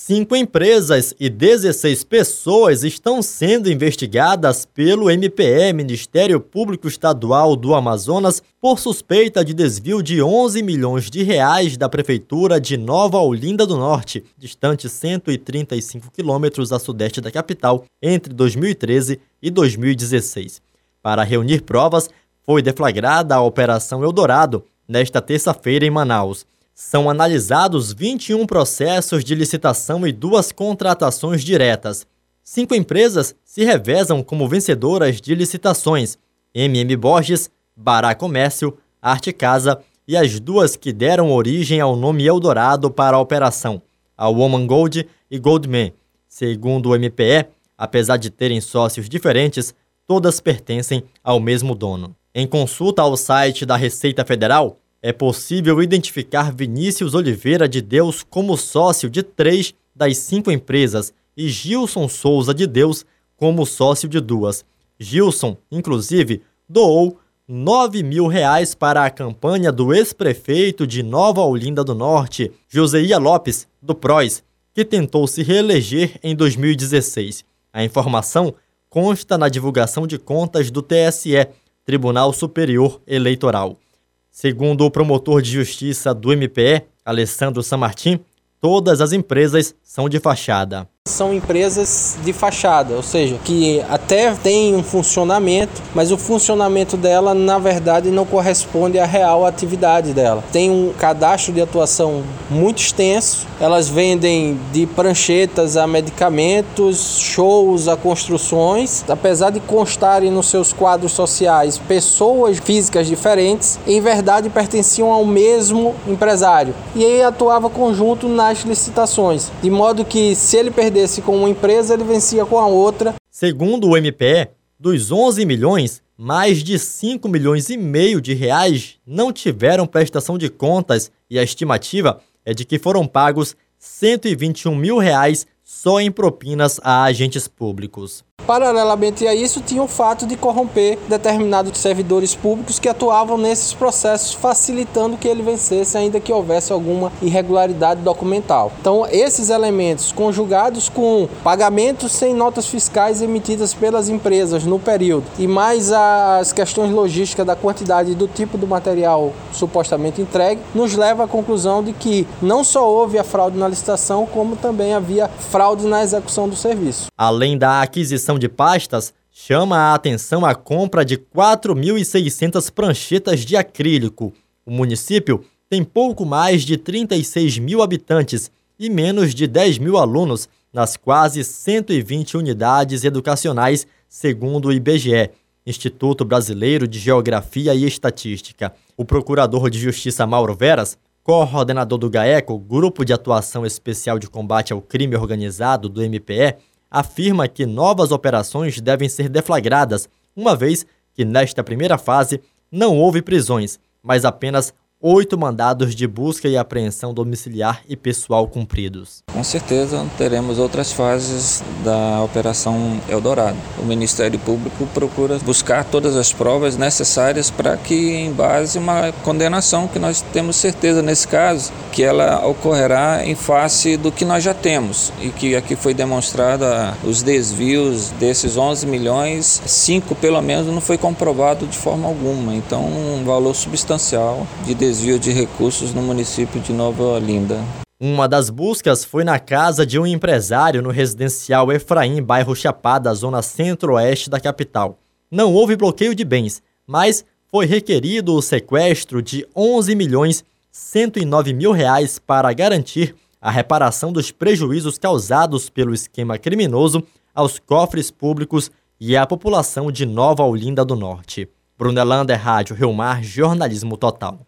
5 empresas e 16 pessoas estão sendo investigadas pelo MPE, Ministério Público Estadual do Amazonas, por suspeita de desvio de 11 milhões de reais da Prefeitura de Nova Olinda do Norte, distante 135 quilômetros a sudeste da capital, entre 2013 e 2016. Para reunir provas, foi deflagrada a Operação Eldorado, nesta terça-feira em Manaus. São analisados 21 processos de licitação e 2 contratações diretas. 5 empresas se revezam como vencedoras de licitações: MM Borges, Bará Comércio, Arte Casa e as 2 que deram origem ao nome Eldorado para a operação, a Woman Gold e Goldman. Segundo o MPE, apesar de terem sócios diferentes, todas pertencem ao mesmo dono. Em consulta ao site da Receita Federal, é possível identificar Vinícius Oliveira de Deus como sócio de 3 das 5 empresas e Gilson Souza de Deus como sócio de 2. Gilson, inclusive, doou R$9 mil para a campanha do ex-prefeito de Nova Olinda do Norte, Joseia Lopes, do PROS, que tentou se reeleger em 2016. A informação consta na divulgação de contas do TSE, Tribunal Superior Eleitoral. Segundo o promotor de justiça do MPE, Alessandro Sanmartin, todas as empresas são de fachada. São empresas de fachada, ou seja, que até tem um funcionamento, mas o funcionamento dela, na verdade, não corresponde à real atividade dela. Tem um cadastro de atuação muito extenso, elas vendem de pranchetas a medicamentos, shows a construções. Apesar de constarem nos seus quadros sociais pessoas físicas diferentes, em verdade pertenciam ao mesmo empresário. E aí atuava conjunto nas licitações, de modo que se ele perdesse com uma empresa, ele vencia com a outra. Segundo o MPE, dos 11 milhões, mais de 5 milhões e meio de reais não tiveram prestação de contas e a estimativa é de que foram pagos R$121 mil só em propinas a agentes públicos. Paralelamente a isso, tinha o fato de corromper determinados servidores públicos que atuavam nesses processos, facilitando que ele vencesse, ainda que houvesse alguma irregularidade documental. Então, esses elementos, conjugados com pagamentos sem notas fiscais emitidas pelas empresas no período, e mais as questões logísticas da quantidade e do tipo do material supostamente entregue, nos leva à conclusão de que não só houve a fraude na licitação, como também havia fraude na execução do serviço. Além da aquisição de pastas, chama a atenção a compra de 4.600 pranchetas de acrílico. O município tem pouco mais de 36 mil habitantes e menos de 10 mil alunos nas quase 120 unidades educacionais, segundo o IBGE, Instituto Brasileiro de Geografia e Estatística. O procurador de Justiça Mauro Veras, coordenador do GAECO, Grupo de Atuação Especial de Combate ao Crime Organizado do MPE, afirma que novas operações devem ser deflagradas, uma vez que nesta primeira fase não houve prisões, mas apenas 8 mandados de busca e apreensão domiciliar e pessoal cumpridos. Com certeza teremos outras fases da Operação Eldorado. O Ministério Público procura buscar todas as provas necessárias para que, em base, uma condenação, que nós temos certeza nesse caso, que ela ocorrerá em face do que nós já temos e que aqui foi demonstrada os desvios desses 11 milhões, 5 pelo menos não foi comprovado de forma alguma, então um valor substancial de desvio de recursos no município de Nova Olinda. Uma das buscas foi na casa de um empresário no residencial Efraim, bairro Chapada, zona centro-oeste da capital. Não houve bloqueio de bens, mas foi requerido o sequestro de R$11.109.000 para garantir a reparação dos prejuízos causados pelo esquema criminoso aos cofres públicos e à população de Nova Olinda do Norte. Brunelander, Rádio Rio Mar, Jornalismo Total.